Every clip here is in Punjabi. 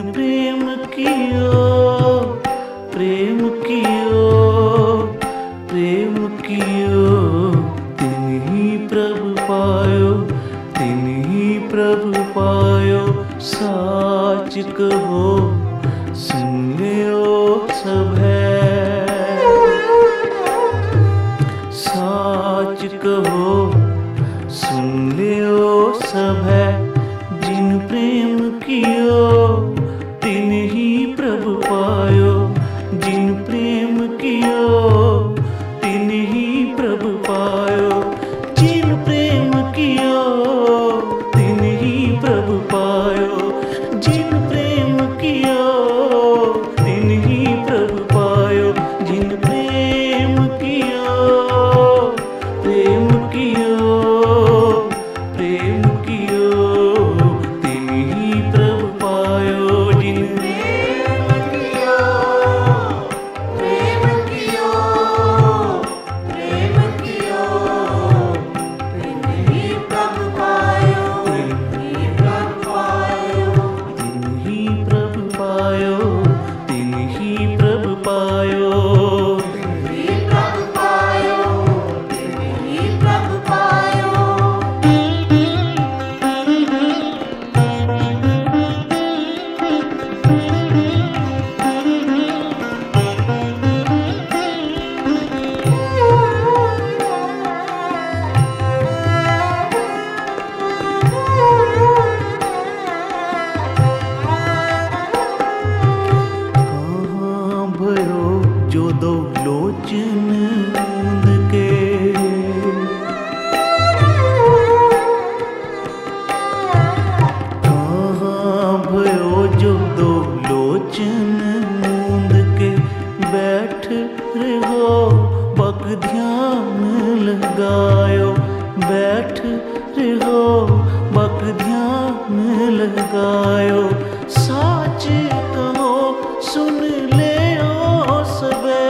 प्रेम कियो, प्रेम कियो, प्रेम कियो, तिन ही प्रभु पायो, तिन ही प्रभु पायो। साच कहो सुन लियो सभै, साच कहो सुन लियो सभै। जिन प्रेम कियो तिन ही प्रभु पायो, जिन प्रेम कियो तिन ही प्रभु पायो। जिन प्रेम कियो तिन ही प्रभु पायो, जिन प्रेम कियो तिन ही प्रभु पायो। जिन प्रेम कियो, प्रेम कियो, प्रेम कियो, तिन ही प्रभु पायो। जिन प्रेम कियो, प्रेम कियो, प्रेम कियो, तिन ही प्रभु पायो, तिन ही प्रभु पायो। तिन ही प्रभु पायो, तिन ही प्रभु पायो। तिन ही प्रभु पायो, तिन ही प्रभु पायो। कहाँ भयो जो दो लोचन मूंद के, कहाँ भयो जो दो लोचन मूंद के। बैठ रहो बक ध्यान लगायो, बैठ रहो बक ध्यान लगायो। साच कहो सुन ले ओ सबे,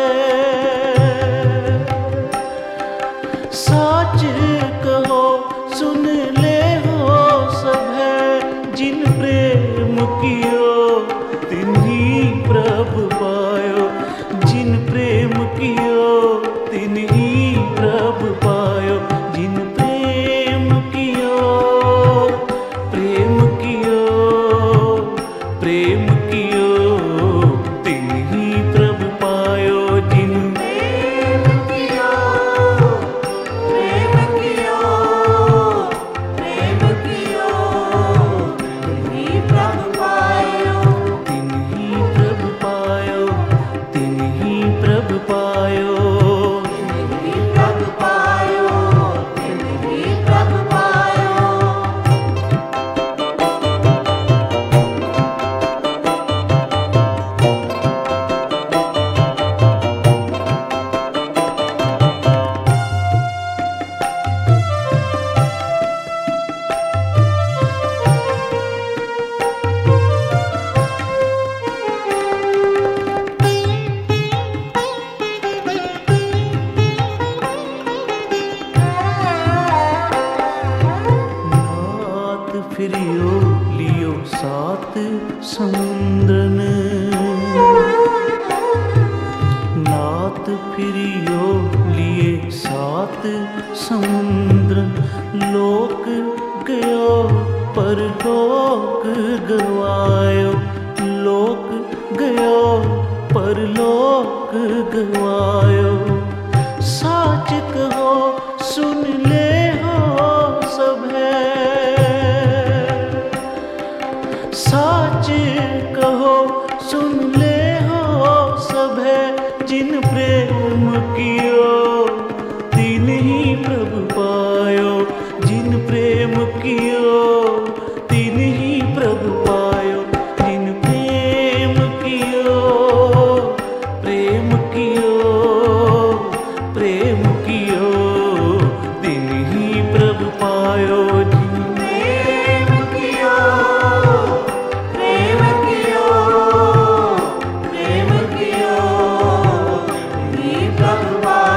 साच कहो सुन ले हो सभै। जिन प्रेम कियो तिन ही प्रभु पायो, जिन प्रेम कियो तिन ही प्रभु पायो। जिन प्रेम कियो, प्रेम कियो, प्रेम कियो, तिन ही प्रभु पायो। जिन प्रेम कियो, प्रेम कियो, प्रेम कियो, तिन ही प्रभु पायो, तिन ही प्रभु पायो, तिन ही प्रभु पायो। तिन ही प्रभु पायो, तिन ही प्रभु पायो। नाथ फिरियो लियो सात समुद्रन, नाथ फिरियो लिए सात समुद्र। लोक गयो परलोक गवायो, लोक गयो परलोक गवायो। साच कहो सुन ले हो सभै, साच कहो सुन ले हो सभै। जिन प्रेम कियो तिन ही प्रभु पायो, जिन प्रेम कियो तिन ही प्रभु पायो। जिन प्रेम कियो, प्रेम कियो, प्रेम कियो, तिन ही प्रभु पायो। जिन प्रेम कियो, प्रेम कियो, प्रेम कियो, तिन ही प्रभु पायो।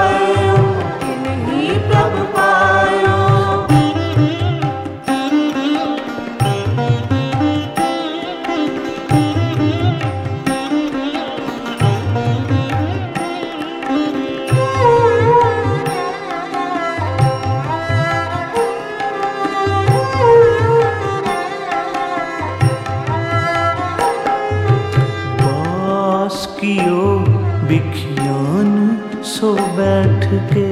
कियो बिखियान सो बैठ के,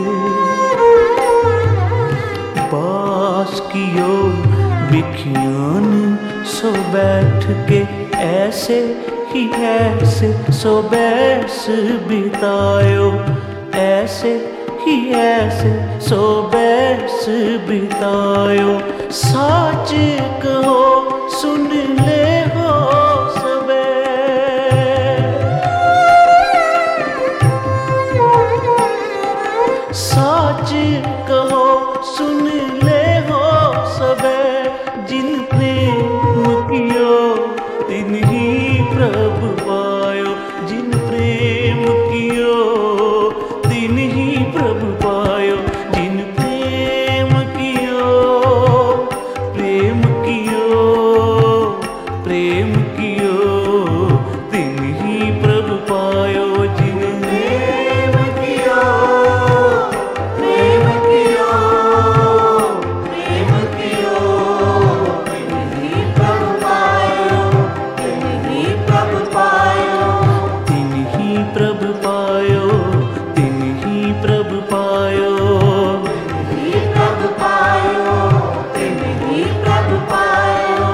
बास कियो बिखियान सो बैठ के, ऐसे ही ऐसे सो बैस बितायो, ऐसे ही ऐसे सो बैस बितायो। साच कहो सुन ले हो सबे, साच कहो सुन ले हो सबे, जिन प्रेम कियो तिन ही प्रभु पायो, जिन प्रेम कियो तिन ही प्रभु पायो, जिन प्रेम कियो, प्रेम कियो, प्रेम कियो तिन ही प्रभु पायो, जिन प्रेम कियो, प्रेम कियो, प्रेम कियो, तिन ही प्रभु पायो, तिन ही प्रभु पायो, तिन ही प्रभु पायो, तिन ही प्रभु पायो। तिन ही प्रभु पायो, तिन ही प्रभु पायो।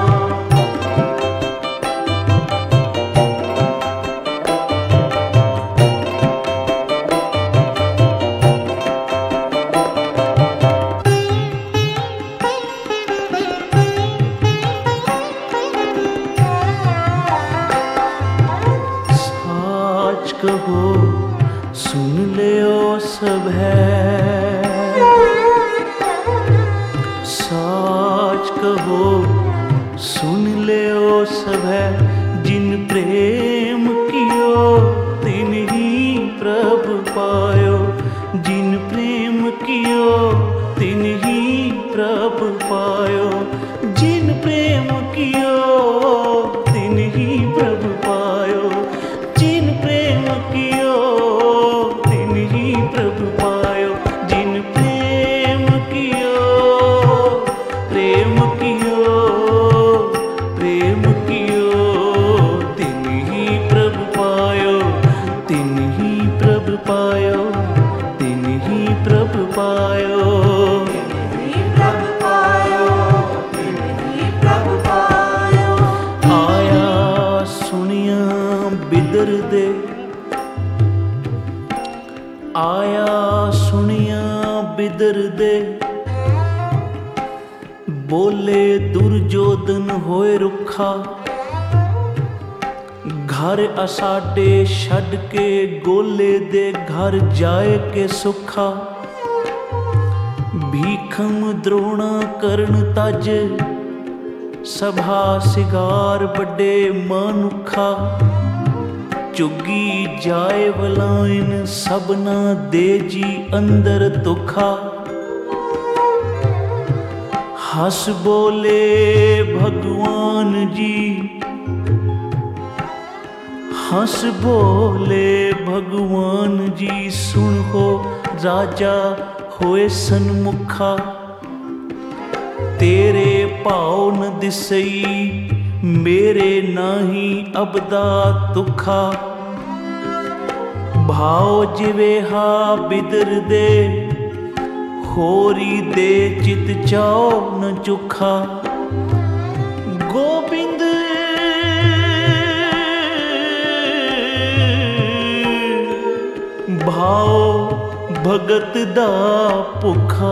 साच कहो सुन ले ओ सब है, साच कहो सुन ले ओ सब है, जिन प्रेम कियो तिन ही प्रभु पायो, जिन प्रेम कियो तिन ही प्रभु पायो, जिन प्रेम कियो तिन ही प्रभु पायो, जिन प्रेम कियो तिन ही प्रभु पायो, जिन प्रेम कियो, प्रेम कियो, प्रेम कियो तिन ही प्रभु पायो, तिन ही प्रभु पायो, तिन ही प्रभु पायो। तिन ही प्रभु पायो, तिन ही प्रभु पायो। आया सुनिया बिदर दे, आया सुनिया बिदर दे, बोले दुर्योधन होए रुखा, घर असाडे छड़ के गोले दे घर जाए के सुखा, भीखम द्रोणा करण तज, सभा सिगार बड़े मानुखा, चुगी जाए वलाइन सबना दे जी अंदर दुखा, हंस बोले भगवान जी, हंस बोले भगवान जी, सुन हो राजा होए सन्मुखा, तेरे पाँव न दिसई मेरे नाही अबदा तुखा, भाव जिवेहा बिदर दे, होरी दे चित चाओ न चुखा, गोबिंद भाव भगत दा भुखा,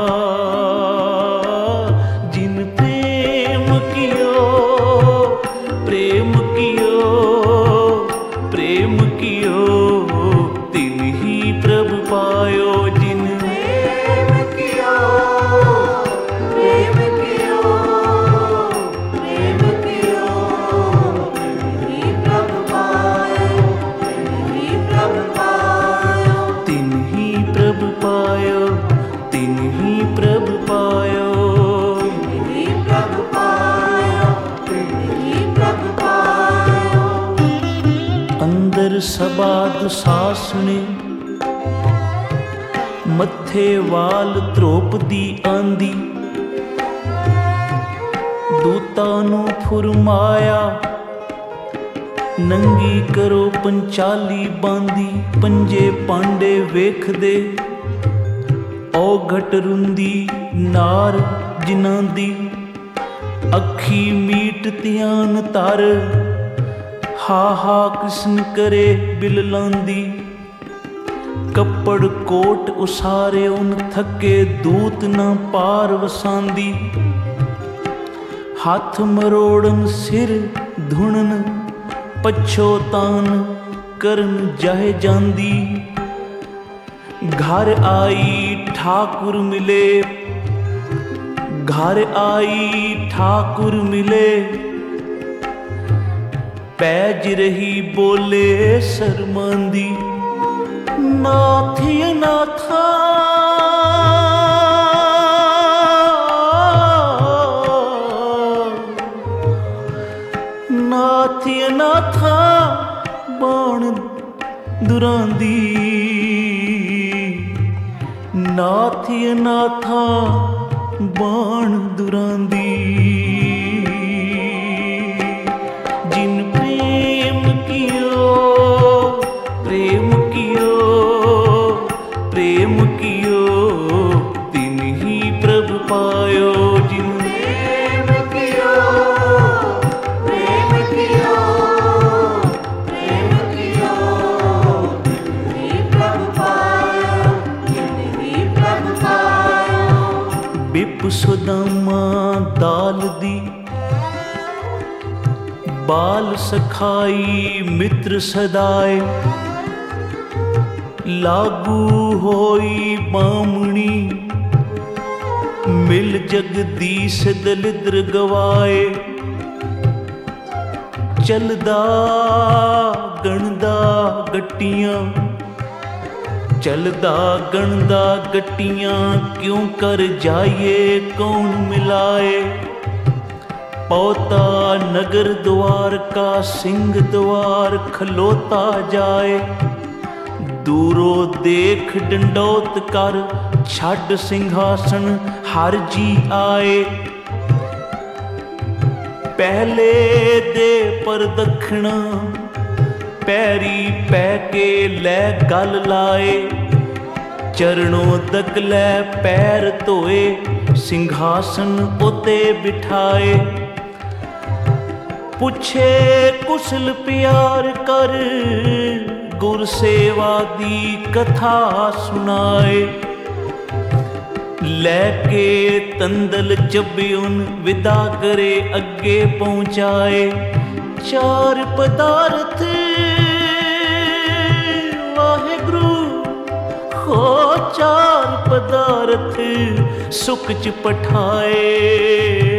जिन प्रेम कियो, प्रेम कियो, प्रेम कियो तिन ही प्रभु पायो, जिन प्रेम कियो, प्रेम कियो, प्रेम कियो तिन ही प्रभु पायो, तिन ही प्रभु पायो, तिन ही प्रभु पायो, तिन ही प्रभु पायो। तिन ही प्रभु पायो, तिन ही प्रभु पायो। अंदर सभा दुशासने, मत्थे वाल द्रौपदी आंदी, दूतां नूं फुरमाया ਨੰਗੀ ਕਰੋ ਪੰਚਾਲੀ ਬਾਂਦੀ, ਪੰਜੇ ਪਾਂਡੇ ਵੇਖਦੇ, ਔਗਟ ਰੁੰਦੀ ਨਾਰ ਜਿਨ੍ਹਾਂ ਦੀ, ਅੱਖੀ ਮੀਟ ਧਿਆਨ ਧਰ, ਹਾ ਹਾ ਕ੍ਰਿਸ਼ਨ ਕਰੇ ਬਿਲ ਲਾਂਦੀ। ਕੱਪੜ ਕੋਟ ਉਸਾਰੇ ਉਨ ਥੱਕੇ, ਦੂਤ ਨਾ ਪਾਰ ਵਸਾਂਦੀ। ਹੱਥ ਮਰੋੜਨ ਸਿਰ ਧੁਣਨ, ਪਛੋਤਾਨ ਕਰਨ ਜਾਏ ਜਾਂਦੀ। ਘਰ ਆਈ ਠਾਕੁਰ ਮਿਲੇ, ਘਰ ਆਈ ਠਾਕੁਰ ਮਿਲੇ, ਪੈਜ ਰਹੀ ਬੋਲੇ ਸ਼ਰਮਾਂਦੀ। ਨਾਥੀ ਨਾਥਾ ਨਾਥੀ ਨਾਥਾ ਬਾਣ ਦੁਰਾਂਦੀ, ਨਾਥੀ ਨਾਥਾ ਬਾਣ ਦੁਰਾਂਦੀ। ਜਿਨ ਪ੍ਰੇਮ ਕੀਓ ਪ੍ਰੇਮ ਕੀਓ ਪ੍ਰੇਮ ਕੀਓ, ਤਿਨ ਹੀ ਪ੍ਰਭ ਪਾਇਓ। ਜਿਨ ਪ੍ਰੇਮ ਕੀਓ ਪ੍ਰੇਮ ਕੀਓ ਪ੍ਰੇਮ ਕੀਓ, ਤਿਨ ਹੀ ਪ੍ਰਭ ਪਾਇਓ, ਤਿਨ ਹੀ ਪ੍ਰਭ ਪਾਇਓ। ਬਿਪ ਸੁਦਾਮਾ ਦਾਲ ਦੀ, ਬਾਲ ਸਖਾਈ ਮਿੱਤਰ ਸਦਾਏ, ਲਾਗੂ ਹੋਈ ਬਾਮਣੀ, ਮਿਲ ਜਗਦੀਸ਼ ਦਲਿਦਰ ਗਵਾਏ। ਚਲਦਾ ਗਣਦਾ ਗੱਟੀਆਂ, ਚਲਦਾ ਗਣਦਾ ਗੱਟੀਆਂ, ਕਿਉਂ ਕਰ ਜਾਈਏ ਕੌਣ ਮਿਲਾਏ। ਪੌਤਾ ਨਗਰ ਦੁਆਰ ਕਾ, ਸਿੰਘ ਦੁਆਰ ਖਲੋਤਾ ਜਾਏ। ਦੂਰੋਂ ਦੇਖ ਡੰਡੌਤ ਕਰ, ਛੱਡ ਸਿੰਘਾਸਣ ਹਰ ਜੀ ਆਏ। ਪਹਿਲੇ ਦੇ ਪਰਦਖਣਾ, ਪੈਰੀ ਪੈ ਕੇ ਲੈ ਗਲ ਲਾਏ। ਚਰਣੋਂ ਦਕ ਲੈ ਪੈਰ ਧੋਏ, ਸਿੰਘਾਸਣ ਉਤੇ ਬਿਠਾਏ। ਪੁੱਛੇ ਕੁਸ਼ਲ ਪਿਆਰ ਕਰ, ਗੁਰ ਸੇਵਾ ਦੀ ਕਥਾ ਸੁਣਾਏ। ਲੈ ਕੇ ਤੰਦਲ ਚੱਬਿਉਨ, ਵਿਦਾ ਕਰੇ ਅੱਗੇ ਪਹੁੰਚਾਏ। ਚਾਰ ਪਦਾਰਥ ਵਾਹਿਗੁਰੂ ਹੋ, ਚਾਰ ਪਦਾਰਥ ਸੁਖ ਚ ਪਠਾਏ।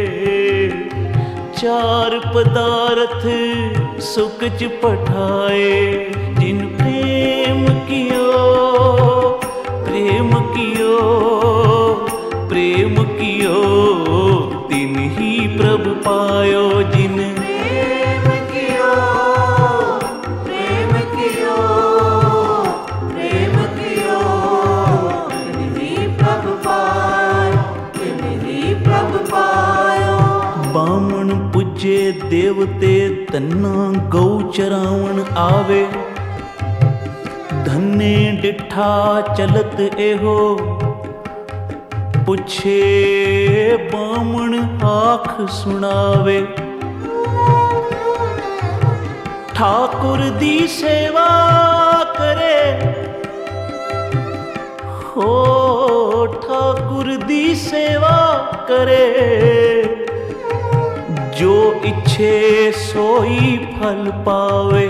ਚਾਰ ਪਦਾਰਥ ਸੁਖ ਚ ਪਠਾਏ। ਜਿਨ ਪ੍ਰੇਮ ਕੀਓ ਪ੍ਰੇਮ ਕੀਓ ਪ੍ਰੇਮ ਕੀਓ, ਤਿਨ ਹੀ ਪ੍ਰਭ ਪਾਇਓ। ਜਿਨ ਪ੍ਰੇਮ ਕੀਓ ਪ੍ਰੇਮ ਕੀਓ ਪ੍ਰੇਮ ਕੀਓ, ਤਿਨ ਹੀ ਪ੍ਰਭ ਪਾਇਓ, ਤਿਨ ਹੀ ਪ੍ਰਭ ਪਾਇਓ। ਬਾਮਣ ਪੁੱਜੇ ਦੇਵਤੇ, ਤੰਨਾ ਗਊ ਚਰਾਵਣ ਆਵੇ। ਧੰਨੇ ਡਿਠਾ ਚਲਤ ਇਹੋ, ਪੁੱਛੇ ਬਾਮਣ ਆਖ ਸੁਣਾਵੇ। ਠਾਕੁਰ ਦੀ ਸੇਵਾ ਕਰੇ ਹੋ, ਠਾਕੁਰ ਦੀ ਸੇਵਾ ਕਰੇ। ਜੋ ਇੱਛੇ ਸੋਈ ਫਲ ਪਾਵੇ।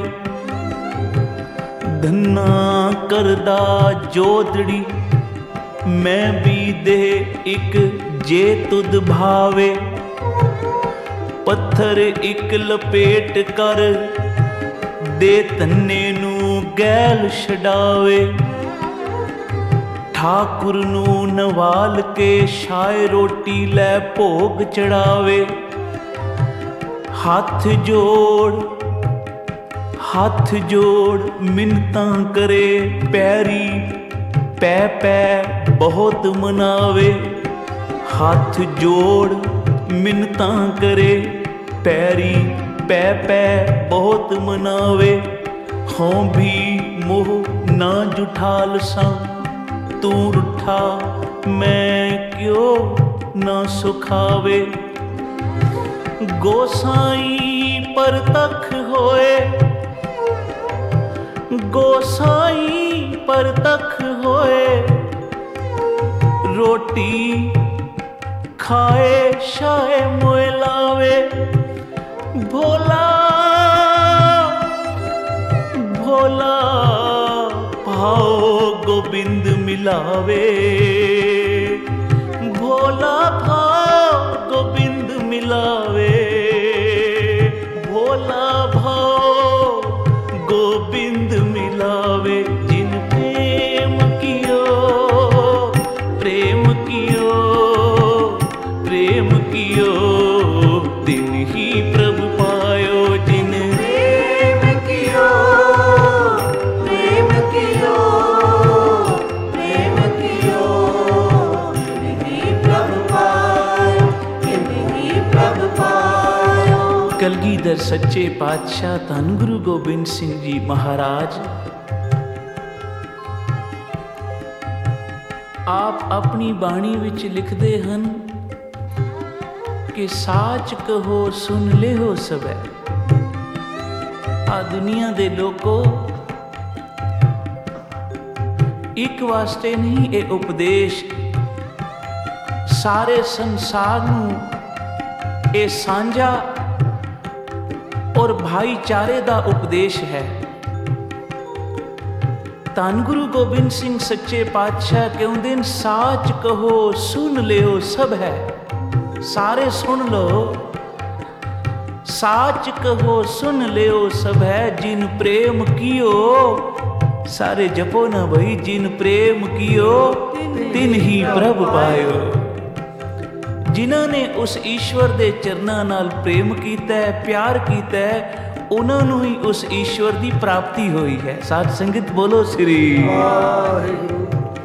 ਧੰਨਾ ਕਰਦਾ ਜੋਦੜੀ, ਮੈਂ ਵੀ ਦੇ ਇੱਕ ਜੇ ਤੁਧ ਭਾਵੇ। ਪੱਥਰ ਇੱਕ ਲਪੇਟ ਕਰ, ਦੇ ਧੰਨੇ ਨੂੰ ਗੈਲ ਛਡਾਵੇ। ਠਾਕੁਰ ਨੂੰ ਨਵਾਲ ਕੇ, ਛਾਏ ਰੋਟੀ ਲੈ ਭੋਗ ਚੜਾਵੇ। ਹੱਥ ਜੋੜ ਮਿੰਨਤਾਂ ਕਰੇ, ਪੈਰੀ ਪੈ ਪੈ ਬਹੁਤ ਮਨਾਵੇ। ਹੱਥ ਜੋੜ ਮਿੰਨਤਾਂ ਕਰੇ, ਪੈਰੀ पै पै बहुत मनावे, हों भी मोह ना जुठाल सा, तू रूठा मैं क्यों ना सुखावे। गोसाई पर तख होए, गोसाई पर तख होए, रोटी खाए शाए मोए लावे। भोला भोला भाओ गोबिंद मिलावे, भोला भाओ गोबिंद मिलावे, भोला भाओ गोबिंद मिलावे। जिन प्रेम कियो, प्रेम कियो, प्रेम कियो, तिन ही प्रभु पायो। जिन प्रेम कियो, प्रेम कियो, प्रेम कियो, तिन्ही प्रभु पायो, तिन्ही प्रभु पायो। कलगीधर सच्चे पातशाह धन गुरु गोबिंद सिंह जी महाराज आप अपनी बाणी विच लिखते हैं कि साच कहो सुन ले हो सबे। आ दुनिया दे लोगों, एक वास्ते नहीं ये उपदेश सारे संसार नूं ये सांझा और भाईचारे दा उपदेश है। धन गुरु गोबिंद सिंह सच्चे पातशाह कहते हैं, साच कहो सुन लियो सब है। सारे सुन लो, साच कहो सुन लियो सब है। जिन प्रेम कियो, सारे जपो ना भाई, जिन प्रेम कियो तिन ही प्रभु पायो। जिन्हां ने उस ईश्वर दे चरनां नाल प्रेम कीता है, प्यार कीता है, उन्हां नूं ही उस ईश्वर दी प्राप्ति होई है। साध संगत बोलो श्री वाहिगुरू।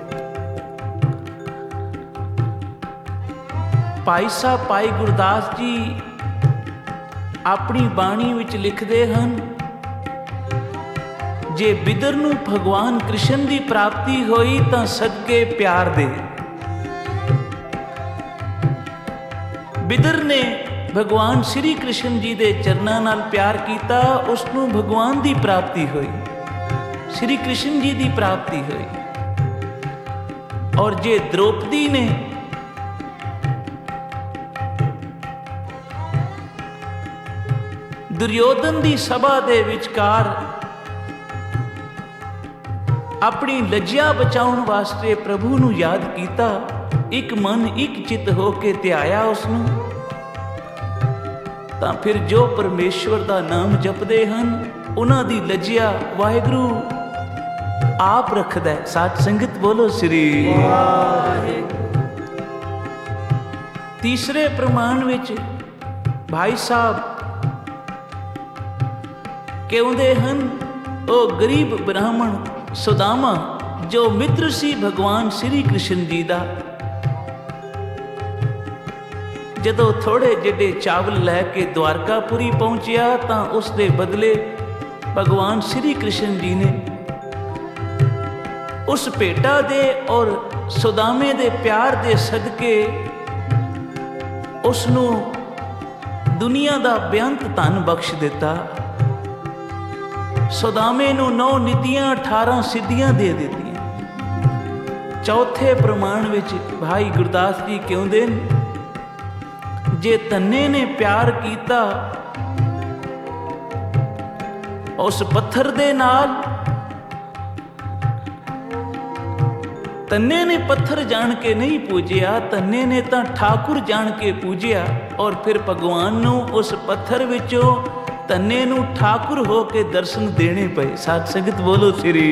भाई साहब भाई गुरदास जी अपनी बाणी विच लिखते हैं, जे बिदर नूं भगवान कृष्ण की प्राप्ति होई तां सदके प्यार दे। बिदर ने भगवान श्री कृष्ण जी दे चरनां नाल प्यार कीता, उसनूं भगवान की प्राप्ति हुई, श्री कृष्ण जी की प्राप्ति हुई। और जे द्रौपदी ने दुर्योधन की सभा दे विचकार अपनी लज्जा बचाउण वास्ते प्रभु नूं याद कीता, एक मन एक चित होके ध्याया उसनूं, तां फिर जो परमेश्वर दा नाम जपदे हन उन्हां दी लज्जा वाहिगुरू आप रखदा है। साथ संगत बोलो श्री वाहिगुरू। तीसरे प्रमाण विच भाई साहब कहते हैं, ओ गरीब ब्राह्मण सुदामा जो मित्र सी भगवान श्री कृष्ण जी दा, जदों थोड़े जिडे चावल लैके द्वारकापुरी पहुंचिया तां उस दे बदले भगवान श्री कृष्ण जी ने उस भेटा दे और सुदामे दे प्यार दे सदके उसनूं दुनिया दा बेअंत धन बख्श दिता। सुदामे नूं 9 निधियां 18 सिद्धियां दे दित्तियां। चौथे प्रमाण विच भाई गुरदास जी कहंदे ने, जे तन्ने ने प्यार कीता उस पत्थर दे नाल, तन्ने ने पत्थर जान के नहीं पूजिया, तन्ने ने तां ठाकुर जान के पूजिया। और फिर भगवान नूं उस पत्थर विचों तन्ने नूं ठाकुर हो के दर्शन देने पे। साथ संगत बोलो श्री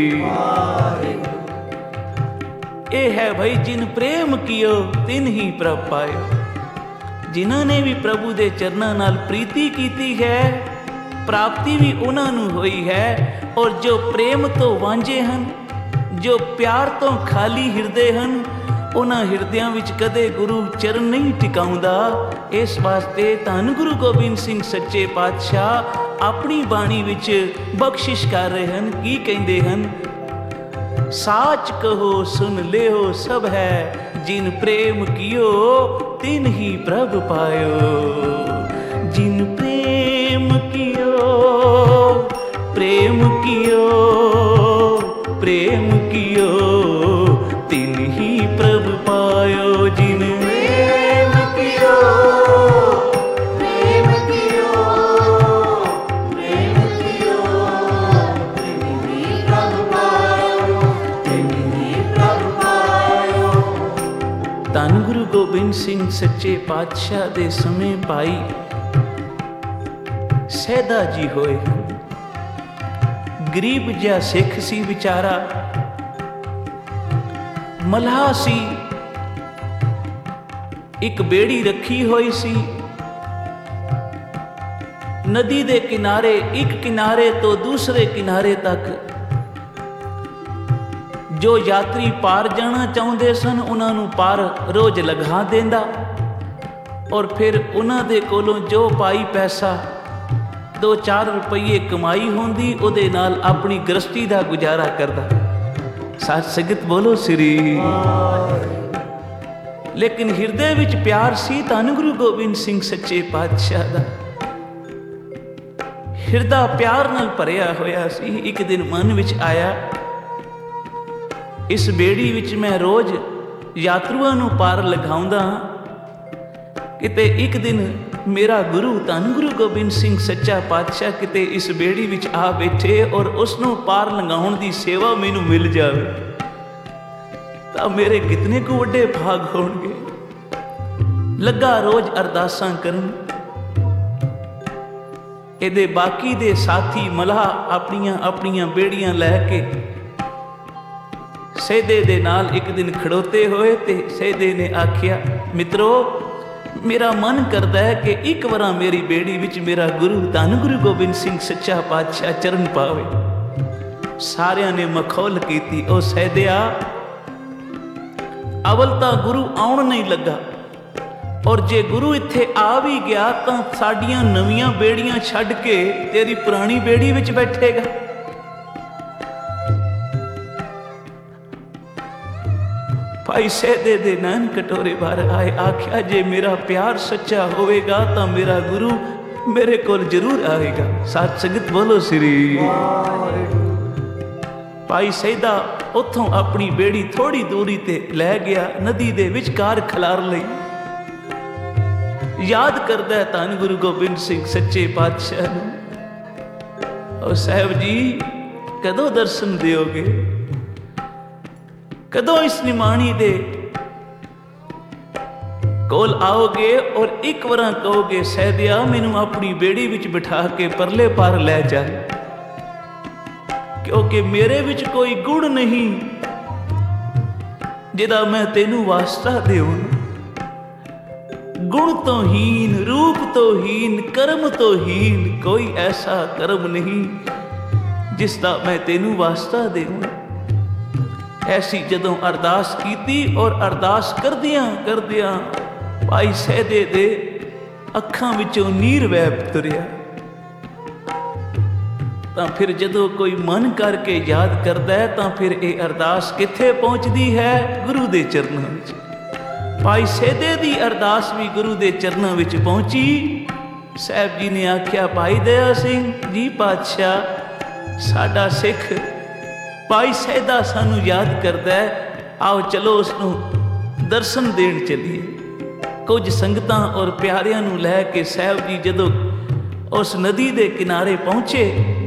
ये है भाई, जिन प्रेम कियो तिन ही प्रभ पायो। जिन्हां ने भी प्रभु दे चरनां नाल प्रीति कीती है, प्राप्ति भी उन्हां नूं होई है। और जो प्रेम तो वांझे हन, जो प्यार तो खाली हिरदे हन, ਉਹਨਾਂ ਹਿਰਦਿਆਂ ਵਿੱਚ ਕਦੇ ਗੁਰੂ ਚਰਨ ਨਹੀਂ ਟਿਕਾਉਂਦਾ। ਇਸ ਵਾਸਤੇ ਧੰਨ ਗੁਰੂ ਗੋਬਿੰਦ ਸਿੰਘ ਸੱਚੇ ਪਾਤਸ਼ਾਹ ਆਪਣੀ ਬਾਣੀ ਵਿੱਚ ਬਖਸ਼ਿਸ਼ ਕਰ ਰਹੇ ਹਨ। ਕੀ ਕਹਿੰਦੇ ਹਨ? ਸਾਚ ਕਹੋ ਸੁਨ ਲਿਓ ਸਭ ਹੈ, ਜਿਨ ਪ੍ਰੇਮ ਕੀਓ ਤਿਨ ਹੀ ਪ੍ਰਭ ਪਾਇਓ। ਜਿਨ ਪ੍ਰੇਮ ਕੀਓ, ਪ੍ਰੇਮ ਕੀਓ, ਪ੍ਰੇਮ ਕੀਓ ਤਿਨ ਹੀ ਪ੍ਰਭ ਪਾਇਓ। ਜਿਨ प्रेम कियो, प्रेम कियो, प्रेम कियो, तिन ही प्रभ पायो, तिन ही प्रभ पायो। ਧੰਨ ਗੁਰੂ ਗੋਬਿੰਦ ਸਿੰਘ ਸੱਚੇ ਪਾਤਸ਼ਾਹ ਦੇ ਸਮੇਂ ਭਾਈ ਸੈਦਾ ਜੀ ਹੋਏ ਹਨ। ਗਰੀਬ ਜਿਹਾ ਸਿੱਖ ਸੀ ਵਿਚਾਰਾ, ਮਲ੍ਹਾ ਸੀ। ਇੱਕ ਬੇੜੀ ਰੱਖੀ ਹੋਈ ਸੀ ਨਦੀ ਦੇ ਕਿਨਾਰੇ, ਇੱਕ ਕਿਨਾਰੇ ਤੋਂ ਦੂਸਰੇ ਕਿਨਾਰੇ ਤੱਕ। ਜੋ ਯਾਤਰੀ ਪਾਰ ਜਾਣਾ ਚਾਹੁੰਦੇ ਸਨ ਉਹਨਾਂ ਨੂੰ ਪਾਰ ਰੋਜ਼ ਲਗਾ ਦਿੰਦਾ, ਔਰ ਫਿਰ ਉਹਨਾਂ ਦੇ ਕੋਲੋਂ ਜੋ ਪਾਈ ਪੈਸਾ 2-4 ਰੁਪਏ ਕਮਾਈ ਹੁੰਦੀ, ਉਹਦੇ ਨਾਲ ਆਪਣੀ ਗ੍ਰਸਤੀ ਦਾ ਗੁਜ਼ਾਰਾ ਕਰਦਾ। ਸਾਧ ਸੰਗਤ ਬੋਲੋ ਸ੍ਰੀ। ਲੇਕਿਨ ਹਿਰਦੇ ਵਿੱਚ ਪਿਆਰ ਸੀ ਧੰਨ ਗੁਰੂ ਗੋਬਿੰਦ ਸਿੰਘ ਸੱਚੇ ਪਾਤਸ਼ਾਹ ਦਾ। ਹਿਰਦਾ ਪਿਆਰ ਨਾਲ ਭਰਿਆ ਹੋਇਆ ਸੀ। ਇੱਕ ਦਿਨ ਮਨ ਵਿੱਚ ਆਇਆ, ਇਸ ਬੇੜੀ ਵਿੱਚ ਮੈਂ ਰੋਜ਼ ਯਾਤਰੂਆਂ ਨੂੰ ਪਾਰ ਲਗਾਉਂਦਾ, ਕਿਤੇ ਇੱਕ ਦਿਨ ਮੇਰਾ ਗੁਰੂ ਧੰਨ ਗੁਰੂ ਗੋਬਿੰਦ ਸਿੰਘ ਸੱਚਾ ਪਾਤਸ਼ਾਹ ਕਿਤੇ ਇਸ ਬੇੜੀ ਵਿੱਚ ਆ ਬੈਠੇ ਔਰ ਉਸ ਨੂੰ ਪਾਰ ਲੰਘਾਉਣ ਦੀ ਸੇਵਾ ਮੈਨੂੰ ਮਿਲ ਜਾਵੇ ਤਾਂ ਮੇਰੇ ਕਿਤਨੇ ਕੁ ਵੱਡੇ ਭਾਗ ਹੋਣਗੇ। ਲੱਗਾ ਰੋਜ਼ ਅਰਦਾਸਾਂ ਕਰਨ। ਇਹਦੇ ਬਾਕੀ ਦੇ ਸਾਥੀ ਮਲ੍ਹਾ ਆਪਣੀਆਂ ਆਪਣੀਆਂ ਬੇੜੀਆਂ ਲੈ ਕੇ ਸੈਦੇ ਦੇ ਨਾਲ ਇੱਕ ਦਿਨ ਖੜੋਤੇ ਹੋਏ ਤੇ ਸੈਦੇ ਨੇ ਆਖਿਆ, ਮਿੱਤਰੋ ਮੇਰਾ ਮਨ ਕਰਦਾ ਹੈ ਕਿ ਇੱਕ ਵਾਰ ਮੇਰੀ ਬੇੜੀ ਵਿੱਚ ਮੇਰਾ ਗੁਰੂ ਧੰਨ ਗੁਰੂ ਗੋਬਿੰਦ ਸਿੰਘ ਸੱਚਾ ਪਾਤਸ਼ਾਹ ਚਰਨ ਪਾਵੇ। ਸਾਰਿਆਂ ਨੇ ਮਖੌਲ ਕੀਤੀ, ਉਹ ਸੈਦਿਆ ਅਵਲ ਤਾਂ ਗੁਰੂ ਆਉਣ ਨਹੀਂ ਲੱਗਾ, ਔਰ ਜੇ ਗੁਰੂ ਇੱਥੇ ਆ ਵੀ ਗਿਆ ਤਾਂ ਸਾਡੀਆਂ ਨਵੀਆਂ ਬੇੜੀਆਂ ਛੱਡ ਕੇ ਤੇਰੀ ਪੁਰਾਣੀ ਬੇੜੀ ਵਿੱਚ ਬੈਠੇਗਾ। ਭਾਈ ਸੈਦੇ ਦੇ ਨੈਣ ਕਟੋਰੇ ਭਰ ਆਏ। ਆਖਿਆ, ਜੇ ਮੇਰਾ ਪਿਆਰ ਸੱਚਾ ਹੋਵੇਗਾ ਤਾਂ ਮੇਰਾ ਗੁਰੂ ਮੇਰੇ ਕੋਲ ਜ਼ਰੂਰ ਆਏਗਾ। ਸਾਧ ਸੰਗਤ ਬੋਲੋ ਸ੍ਰੀ। ਭਾਈ ਸੈਦਾ ਉੱਥੋਂ ਆਪਣੀ ਬੇੜੀ ਥੋੜੀ ਦੂਰੀ ਤੇ ਲੈ ਗਿਆ, ਨਦੀ ਦੇ ਵਿਚਕਾਰ ਖਿਲਾਰ ਲਈ। ਯਾਦ ਕਰਦਾ ਧੰਨ ਗੁਰੂ ਗੋਬਿੰਦ ਸਿੰਘ ਸੱਚੇ ਪਾਤਸ਼ਾਹ ਨੂੰ, ਉਹ ਸਾਹਿਬ ਜੀ ਕਦੋਂ ਦਰਸ਼ਨ ਦਿਓਗੇ, ਕਦੋਂ ਇਸ ਨਿਮਾਣੀ ਦੇ ਕੋਲ ਆਓਗੇ ਔਰ ਇੱਕ ਵਾਰ ਕਹੋਗੇ, ਸੈਦਿਆ ਮੈਨੂੰ ਆਪਣੀ ਬੇੜੀ ਵਿੱਚ ਬਿਠਾ ਕੇ ਪਰਲੇ ਪਾਰ ਲੈ ਜਾ, ਕਿਉਂਕਿ ਮੇਰੇ ਵਿੱਚ ਕੋਈ ਗੁਣ ਨਹੀਂ ਜਿਹਦਾ ਮੈਂ ਤੈਨੂੰ ਵਾਸਤਾ ਦੇਵਾਂ। ਗੁਣ ਤੋਂ ਹੀਨ, ਰੂਪ ਤੋਂ ਹੀਨ, ਕਰਮ ਤੋਂ ਹੀਨ ਕੋਈ ਐਸਾ ਕਰਮ ਨਹੀਂ ਜਿਸ ਦਾ ਮੈਂ ਤੈਨੂੰ ਵਾਸਤਾ ਦੇਵਾਂ। ਐਸੀ ਜਦੋਂ ਅਰਦਾਸ ਕੀਤੀ ਔਰ ਅਰਦਾਸ ਕਰਦਿਆਂ ਕਰਦਿਆਂ ਭਾਈ ਸੈਦੇ ਦੇ ਅੱਖਾਂ ਵਿੱਚੋਂ ਨੀਰ ਵਹਿ ਤੁਰਿਆ। ਤਾਂ ਫਿਰ ਜਦੋਂ ਕੋਈ ਮਨ ਕਰਕੇ ਯਾਦ ਕਰਦਾ ਹੈ ਤਾਂ ਫਿਰ ਇਹ ਅਰਦਾਸ ਕਿੱਥੇ ਪਹੁੰਚਦੀ ਹੈ? ਗੁਰੂ ਦੇ ਚਰਨਾਂ ਵਿੱਚ। ਭਾਈ ਸੈਦੇ ਦੀ ਅਰਦਾਸ ਵੀ ਗੁਰੂ ਦੇ ਚਰਨਾਂ ਵਿੱਚ ਪਹੁੰਚੀ। ਸਾਹਿਬ ਜੀ ਨੇ ਆਖਿਆ, ਭਾਈ ਦਇਆ ਸਿੰਘ ਜੀ ਪਾਤਸ਼ਾਹ ਸਾਡਾ ਸਿੱਖ ਭਾਈ ਸੈਦਾ ਸਾਨੂੰ ਯਾਦ ਕਰਦਾ ਹੈ, ਆਓ ਚਲੋ ਉਸ ਨੂੰ ਦਰਸ਼ਨ ਦੇਣ ਚੱਲੀਏ। ਕੁਝ ਸੰਗਤਾਂ ਔਰ ਪਿਆਰਿਆਂ ਨੂੰ ਲੈ ਕੇ ਸਾਹਿਬ ਜੀ ਜਦੋਂ ਉਸ ਨਦੀ ਦੇ ਕਿਨਾਰੇ ਪਹੁੰਚੇ,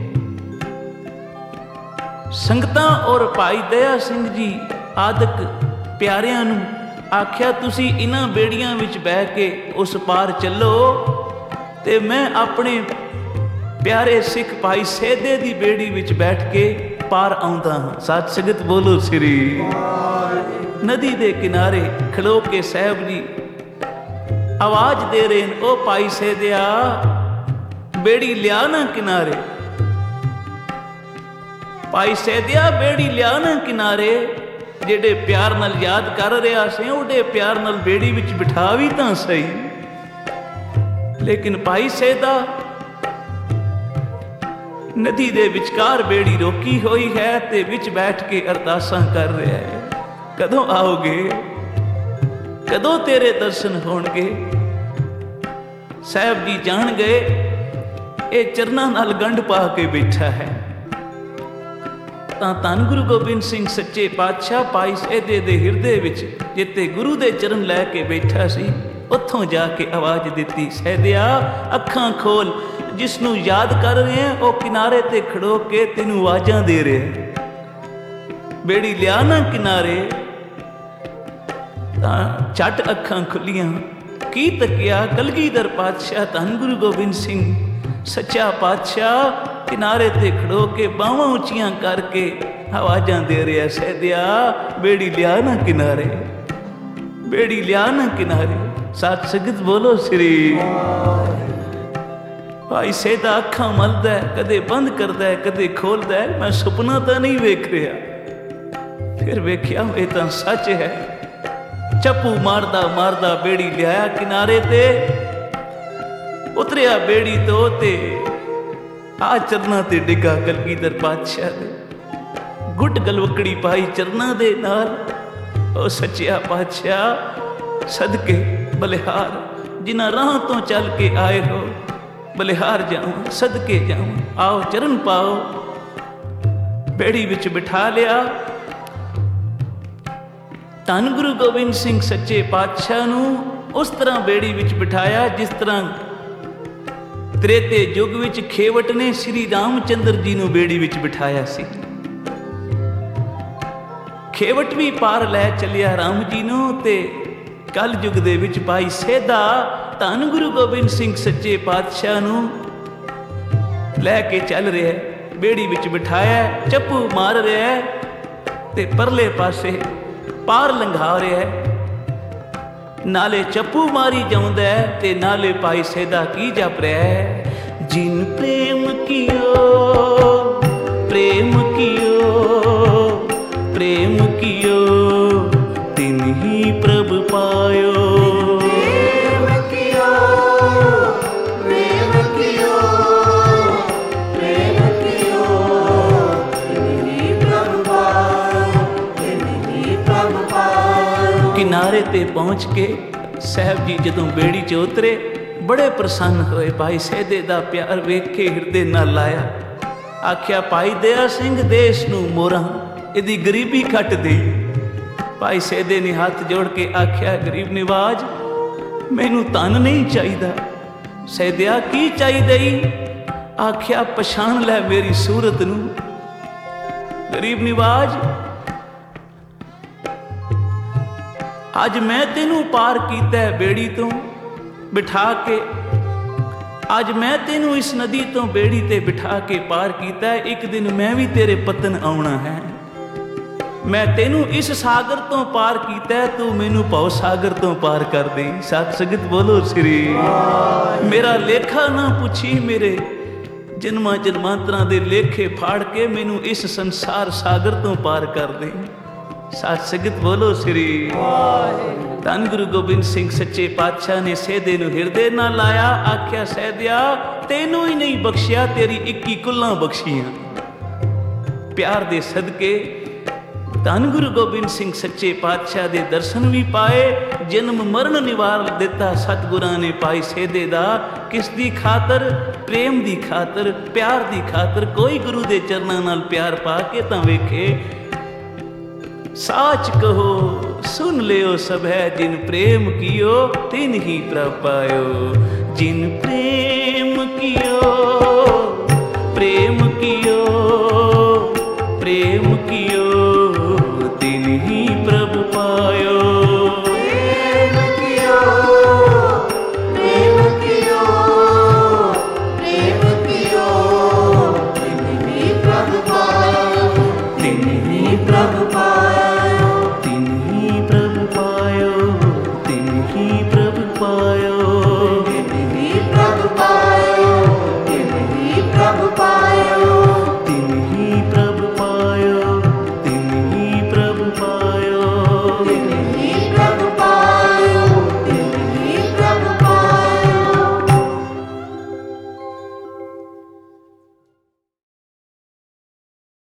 ਸੰਗਤਾਂ ਔਰ ਭਾਈ ਦਇਆ ਸਿੰਘ ਜੀ ਆਦਿਕ ਪਿਆਰਿਆਂ ਨੂੰ ਆਖਿਆ, ਤੁਸੀਂ ਇਹਨਾਂ ਬੇੜੀਆਂ ਵਿੱਚ ਬਹਿ ਕੇ ਉਸ ਪਾਰ ਚੱਲੋ ਤੇ ਮੈਂ ਆਪਣੇ ਪਿਆਰੇ ਸਿੱਖ ਭਾਈ ਸੈਦੇ ਦੀ ਬੇੜੀ ਵਿੱਚ ਬੈਠ ਕੇ ਪਾਰ ਆਉਂਦਾ ਹਾਂ। ਸਾਧ ਸੰਗਤ ਬੋਲੋ ਸ੍ਰੀ। ਨਦੀ ਦੇ ਕਿਨਾਰੇ ਖਲੋ ਕੇ ਸਾਹਿਬ ਜੀ ਆਵਾਜ਼ ਦੇ ਰਹੇ ਨੇ, ਉਹ ਭਾਈ ਸੈਦਿਆ ਬੇੜੀ ਲਿਆ ਨਾ ਕਿਨਾਰੇ, ਭਾਈ ਸੈਦਿਆ ਬੇੜੀ ਲਿਆ ਨਾ ਕਿਨਾਰੇ। ਜਿਹੜੇ ਪਿਆਰ ਨਾਲ ਯਾਦ ਕਰ ਰਿਹਾ ਸੀ ਉਹਦੇ ਪਿਆਰ ਨਾਲ ਬੇੜੀ ਵਿੱਚ ਬਿਠਾ ਵੀ ਤਾਂ ਸਹੀ। ਲੇਕਿਨ ਭਾਈ ਸੇਦਾ ਨਦੀ ਦੇ ਵਿਚਕਾਰ ਬੇੜੀ ਰੋਕੀ ਹੋਈ ਹੈ ਤੇ ਵਿੱਚ ਬੈਠ ਕੇ ਅਰਦਾਸਾਂ ਕਰ ਰਿਹਾ ਹੈ, ਕਦੋਂ ਆਓਗੇ, ਕਦੋਂ ਤੇਰੇ ਦਰਸ਼ਨ ਹੋਣਗੇ। ਸਾਹਿਬ ਜੀ ਜਾਣ ਗਏ ਇਹ ਚਰਨਾਂ ਨਾਲ ਗੰਢ ਪਾ ਕੇ ਬੈਠਾ ਹੈ। ਤਾਂ ਧੰਨ ਗੁਰੂ ਗੋਬਿੰਦ ਸਿੰਘ ਸੱਚੇ ਪਾਤਸ਼ਾਹ ਭਾਈ ਸੇਦੇ ਦੇ ਹਿਰਦੇ ਵਿੱਚ ਜਿੱਥੇ ਗੁਰੂ ਦੇ ਚਰਨ ਲੈ ਕੇ ਬੈਠਾ ਸੀ ਉੱਥੋਂ ਜਾ ਕੇ ਆਵਾਜ਼ ਦਿੱਤੀ, ਸਹਿਦਿਆ ਅੱਖਾਂ ਖੋਲ, ਜਿਸ ਨੂੰ ਯਾਦ ਕਰ ਰਹੇ ਆ ਉਹ ਕਿਨਾਰੇ ਤੇ ਖੜੋ ਕੇ ਤੈਨੂੰ ਆਵਾਜ਼ਾਂ ਦੇ ਰਿਹਾ। ਬੇੜੀ ਲਿਆ ਨਾ ਕਿਨਾਰੇ। ਤਾਂ ਝੱਟ ਅੱਖਾਂ ਖੁੱਲੀਆਂ, ਕੀ ਤੱਕਿਆ ਕਲਗੀਧਰ ਪਾਤਸ਼ਾਹ ਧੰਨ ਗੁਰੂ ਗੋਬਿੰਦ ਸਿੰਘ ਸੱਚਾ ਪਾਤਸ਼ਾਹ ਕਿਨਾਰੇ ਤੇ ਖੜੋ ਕੇ ਬਾਹਾਂ ਉੱਚੀਆਂ ਕਰਕੇ ਆਵਾਜ਼ਾਂ ਦੇ ਰਿਹਾ, ਸਹਿਦਿਆ ਬੇੜੀ ਲਿਆ ਨਾ ਕਿਨਾਰੇ, ਬੇੜੀ ਲਿਆ ਨਾ ਕਿਨਾਰੇ। ਸਾਧ ਸੰਗਤ ਬੋਲੋ ਸ੍ਰੀ। ਭਾਈ ਸੇਦਾ ਅੱਖਾਂ ਮਲਦਾ, ਕਦੇ ਬੰਦ ਕਰਦਾ, ਕਦੇ ਖੋਲਦਾ, ਮੈਂ ਸੁਪਨਾ ਤਾਂ ਨਹੀਂ ਵੇਖ ਰਿਹਾ। ਫਿਰ ਵੇਖਿਆ ਇਹ ਤਾਂ ਸੱਚ ਹੈ। ਚੱਪੂ ਮਾਰਦਾ ਮਾਰਦਾ ਬੇੜੀ ਲਿਆਇਆ ਕਿਨਾਰੇ ਤੇ, ਉਤਰਿਆ ਬੇੜੀ ਤੋਂ ਤੇ ਆ ਚਰਨਾਂ ਤੇ ਡਿੱਗਾ ਕਲਗੀਧਰ ਪਾਤਸ਼ਾਹ ਦੇ। ਗੁੱਟ ਗਲਵਕੜੀ ਪਾਈ ਚਰਨਾਂ ਦੇ ਨਾਲ। ਉਹ ਸੱਚਿਆ ਪਾਤਸ਼ਾਹ ਸਦਕੇ ਬਲਿਹਾਰ ਜਿਨ੍ਹਾਂ ਰਾਹ ਤੋਂ ਚੱਲ ਕੇ ਆਏ ਹੋ, ਬਲਿਹਾਰ ਜਾਵਾਂ, ਸਦਕੇ ਜਾਵਾਂ, ਆਓ ਚਰਨ ਪਾਓ। ਬੇੜੀ ਵਿੱਚ ਬਿਠਾ ਲਿਆ। ਧੰਨ ਗੁਰੂ ਗੋਬਿੰਦ ਸਿੰਘ ਸੱਚੇ ਪਾਤਸ਼ਾਹ ਨੂੰ ਉਸ ਤਰ੍ਹਾਂ ਬੇੜੀ ਵਿੱਚ ਬਿਠਾਇਆ ਜਿਸ ਤਰ੍ਹਾਂ ਤ੍ਰੇਤੇ ਯੁੱਗ ਵਿੱਚ ਖੇਵਟ ਨੇ ਸ੍ਰੀ ਰਾਮਚੰਦਰ ਜੀ ਨੂੰ ਬੇੜੀ ਵਿੱਚ ਬਿਠਾਇਆ ਸੀ। ਖੇਵਟ ਵੀ ਪਾਰ ਲੈ ਚੱਲਿਆ ਰਾਮ ਜੀ ਨੂੰ ਤੇ ਕਲ ਯੁੱਗ ਦੇ ਵਿੱਚ ਭਾਈ ਸੇਦਾ ਧੰਨ ਗੁਰੂ ਗੋਬਿੰਦ ਸਿੰਘ ਸੱਚੇ ਪਾਤਸ਼ਾਹ ਨੂੰ ਲੈ ਕੇ ਚੱਲ ਰਿਹਾ, ਬੇੜੀ ਵਿੱਚ ਬਿਠਾਇਆ, ਚੱਪੂ ਮਾਰ ਰਿਹਾ ਤੇ ਪਰਲੇ ਪਾਸੇ ਪਾਰ ਲੰਘਾ ਰਿਹਾ। ਨਾਲੇ ਚੱਪੂ ਮਾਰੀ ਜਾਂਦਾ ਤੇ ਨਾਲੇ ਭਾਈ ਸੇਦਾ ਕੀ ਜਪ ਰਿਹਾ ਹੈ, ਜਿਨ ਪ੍ਰੇਮ ਕੀਓ, ਪ੍ਰੇਮ ਕੀਓ, ਪ੍ਰੇਮ ਕੀਓ, ਤਿਨ ਹੀ ਪ੍ਰਭ ਪਾਇਓ। ਕਿਨਾਰੇ ਤੇ ਪਹੁੰਚ ਕੇ ਸਾਹਿਬ ਜੀ ਜਦੋਂ ਬੇੜੀ 'ਚ ਉਤਰੇ ਬੜੇ ਪ੍ਰਸੰਨ ਹੋਏ। ਭਾਈ ਸੇਦੇ ਦਾ ਪਿਆਰ ਵੇਖ ਕੇ ਹਿਰਦੇ ਨਾਲ ਲਾਇਆ। ਆਖਿਆ ਭਾਈ ਦਇਆ ਸਿੰਘ ਦੇਸ਼ ਨੂੰ ਮੋਰਾਂ, ਇਹਦੀ ਗਰੀਬੀ ਕੱਟ ਦੇਈ। ਭਾਈ ਸੇਦੇ ਨੇ ਹੱਥ ਜੋੜ ਕੇ ਆਖਿਆ, ਗਰੀਬ ਨਿਵਾਜ ਮੈਨੂੰ ਧਨ ਨਹੀਂ ਚਾਹੀਦਾ। ਸੇਦਿਆ ਕੀ ਚਾਹੀਦਾ ਈ? ਆਖਿਆ ਪਛਾਣ ਲੈ ਮੇਰੀ ਸੂਰਤ ਨੂੰ। ਗਰੀਬ ਨਿਵਾਜ ਅੱਜ ਮੈਂ ਤੈਨੂੰ ਪਾਰ ਕੀਤਾ ਬੇੜੀ ਤੋਂ ਬਿਠਾ ਕੇ, ਅੱਜ ਮੈਂ ਤੈਨੂੰ ਇਸ ਨਦੀ ਤੋਂ ਬੇੜੀ ਤੇ ਬਿਠਾ ਕੇ ਪਾਰ ਕੀਤਾ। ਇੱਕ ਦਿਨ ਮੈਂ ਵੀ ਤੇਰੇ ਪਤਨ ਆਉਣਾ ਹੈ। ਮੈਂ ਤੈਨੂੰ ਇਸ ਸਾਗਰ ਤੋਂ ਪਾਰ ਕੀਤਾ, ਤੂੰ ਮੈਨੂੰ ਭਵ ਸਾਗਰ ਤੋਂ ਪਾਰ ਕਰ ਦੇ। ਸਾਧ ਸੰਗਤ ਬੋਲੋ ਸ੍ਰੀ। ਮੇਰਾ ਲੇਖਾ ਨਾ ਪੁੱਛੀ, ਮੇਰੇ ਜਨਮਾਂ ਜਨਮਾਂਤਰਾਂ ਦੇ ਲੇਖੇ ਫਾੜ ਕੇ ਮੈਨੂੰ ਇਸ ਸੰਸਾਰ ਸਾਗਰ ਤੋਂ ਪਾਰ ਕਰ ਦੇ। ਸਾਧ ਸੰਗਤ ਬੋਲੋ ਸ੍ਰੀ। ਧੰਨ ਗੁਰੂ ਗੋਬਿੰਦ ਸਿੰਘ ਸੱਚੇ ਪਾਤਸ਼ਾਹ ਨੇ ਸੇਦੇ ਨੂੰ ਹਿਰਦੇ ਨਾਲ ਲਾਇਆ। ਆਖਿਆ ਸਹਿਦਿਆ ਤੈਨੂੰ ਹੀ ਨਹੀਂ ਬਖਸ਼ਿਆ, ਤੇਰੀ 21 ਕੁੱਲਾਂ ਬਖਸ਼ੀਆਂ। ਪਿਆਰ ਦੇ ਸਦਕੇ ਧੰਨ ਗੁਰੂ ਗੋਬਿੰਦ ਸਿੰਘ ਸੱਚੇ ਪਾਤਸ਼ਾਹ ਦੇ ਦਰਸ਼ਨ ਵੀ ਪਾਏ। ਜਨਮ ਮਰਨ ਨਿਵਾਰ ਦਿੱਤਾ ਸਤਿਗੁਰਾਂ ਨੇ ਭਾਈ ਸੇਦੇ ਦਾ। ਕਿਸ ਦੀ ਖਾਤਰ? ਪ੍ਰੇਮ ਦੀ ਖਾਤਰ, ਪਿਆਰ ਦੀ ਖਾਤਰ। ਕੋਈ ਗੁਰੂ ਦੇ ਚਰਨਾਂ ਨਾਲ ਪਿਆਰ ਪਾ ਕੇ ਤਾਂ ਵੇਖੇ। साच कहो सुन लियो सब है, जिन प्रेम कियो तिन ही प्रभ पायो। जिन प्रेम कियो, प्रेम